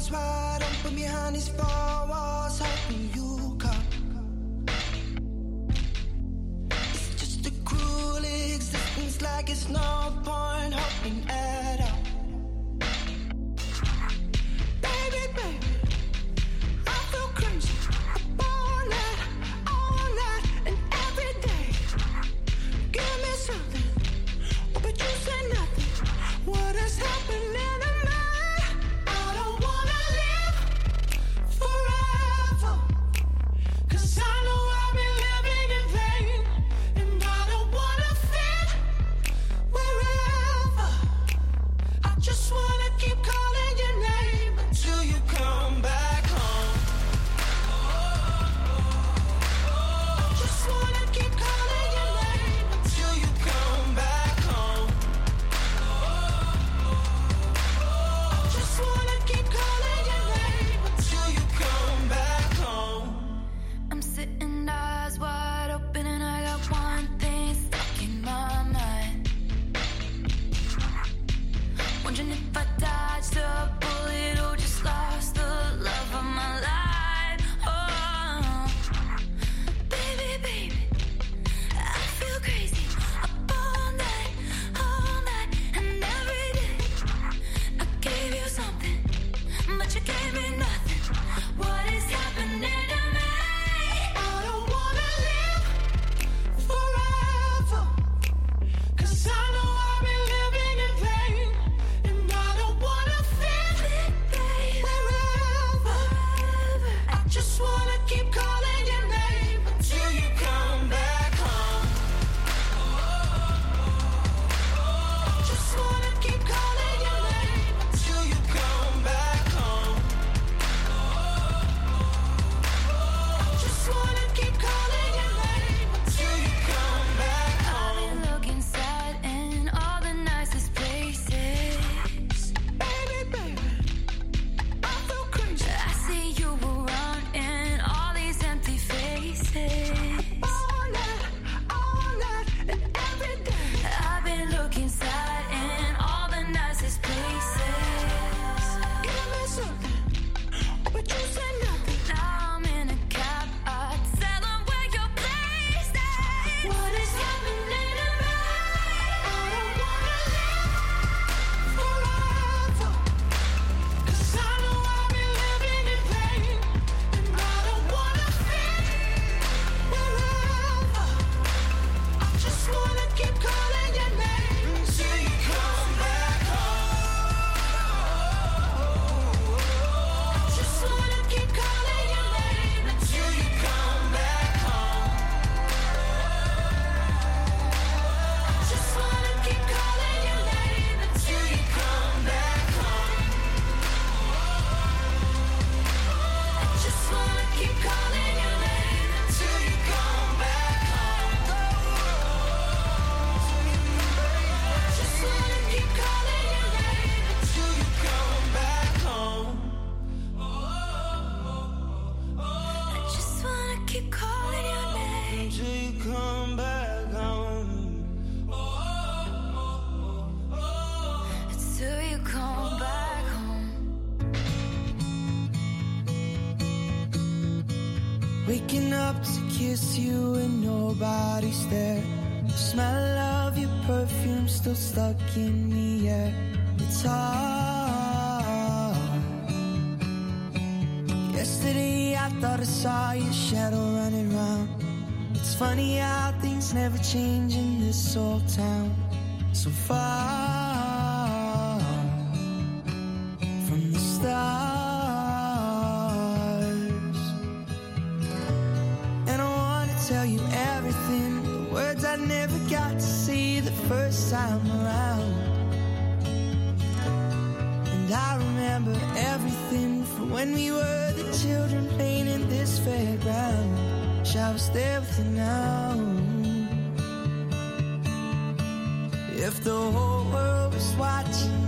eyes wide open behind these four walls, hoping you come. It's just a cruel existence, like it's no point hoping at all. Baby, baby, I feel crazy all night and every day. Give me something, but you say nothing. What has happened in the night? I don't wanna live forever, 'cause I know I've been living in vain, and I don't wanna fit wherever. I just wanna keep calling your name until you come back home. Just wanna keep calling your name until you come back home. Just wanna keep calling your name until you come back home. I'm sitting eyes wide open and I got one thing stuck in my mind. Wondering if I dodged a bullet or just lost the love of my life. Oh, baby, baby, I feel crazy up all night and every day. I gave you something, but you gave me nothing. What is happening to me? I don't wanna live forever, 'cause I know I've been living in vain, and I don't wanna fit wherever. I just wanna keep calling your name until you come back home. Just wanna keep calling your name until you come back home. Just wanna keep calling your name until you come back home. I've been looking sad in all the nicest places. Baby, baby, I feel crazy I see you around in all these empty faces. all night and every day. I've been looking sad in all the nicest places. Give me something, but you say nothing. Now I'm in a cab, I tell them where your place is. What is happening to me? I don't wanna live forever, 'cause I know I've been living in vain, and I don't wanna fit wherever. I just wanna keep calling your name until you come back home. Just wanna keep calling your name until you come back home. Just wanna keep calling your name until you come back home. Just wanna keep calling your name until you come back home. Just wanna keep calling your name until you come back home. I just wanna keep calling your name. Until you come back home. Till you come back home. Waking up to kiss you and nobody's there. The smell of your perfume still stuck in the air. It's hard. Yesterday I thought I saw your shadow running round. It's funny how things never change in this old town. So far from the stars. And I wanna tell you everything, the words I never got to see the first time around. And I remember everything from when we were the children playing in this fairground. Wish I was there with you now. If the whole world was watching